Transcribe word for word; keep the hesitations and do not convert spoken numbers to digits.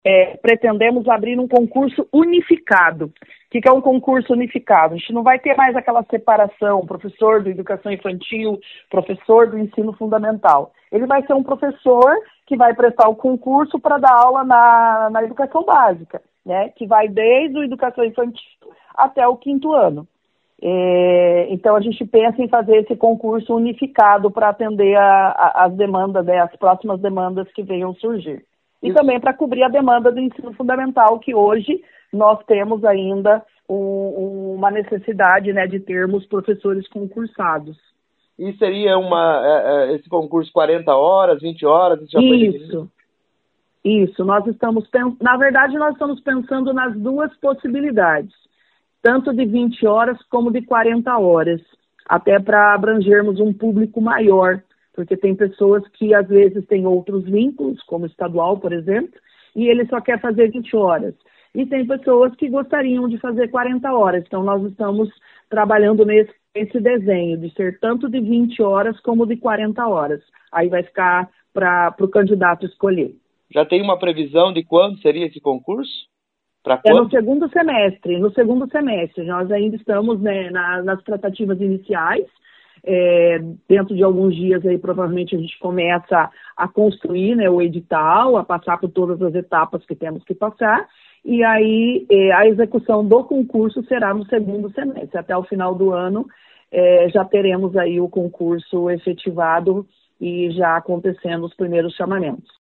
é, pretendemos abrir um concurso unificado. O que, que é um concurso unificado? A gente não vai ter mais aquela separação, professor de educação infantil, professor do ensino fundamental. Ele vai ser um professor que vai prestar o concurso para dar aula na, na educação básica, né? Que vai desde a educação infantil até o quinto ano. É, então, a gente pensa em fazer esse concurso unificado para atender a, a, as demandas, né, as próximas demandas que venham surgir. E Isso. também para cobrir a demanda do ensino fundamental, que hoje nós temos ainda um, uma necessidade, né, de termos professores concursados. E seria uma, é, é, esse concurso quarenta horas, vinte horas? Já Isso. Isso. Nós estamos, na verdade, nós estamos pensando nas duas possibilidades, tanto de vinte horas como de quarenta horas, até para abrangermos um público maior, porque tem pessoas que às vezes têm outros vínculos, como estadual, por exemplo, e ele só quer fazer vinte horas. E tem pessoas que gostariam de fazer quarenta horas, então nós estamos trabalhando nesse, nesse desenho, de ser tanto de vinte horas como de quarenta horas. Aí vai ficar para o candidato escolher. Já tem uma previsão de quando seria esse concurso? É no segundo semestre, no segundo semestre. Nós ainda estamos, né, na, nas tratativas iniciais. É, dentro de alguns dias aí provavelmente a gente começa a construir, né, o edital, a passar por todas as etapas que temos que passar. E aí é, a execução do concurso será no segundo semestre. Até o final do ano é, já teremos aí o concurso efetivado e já acontecendo os primeiros chamamentos.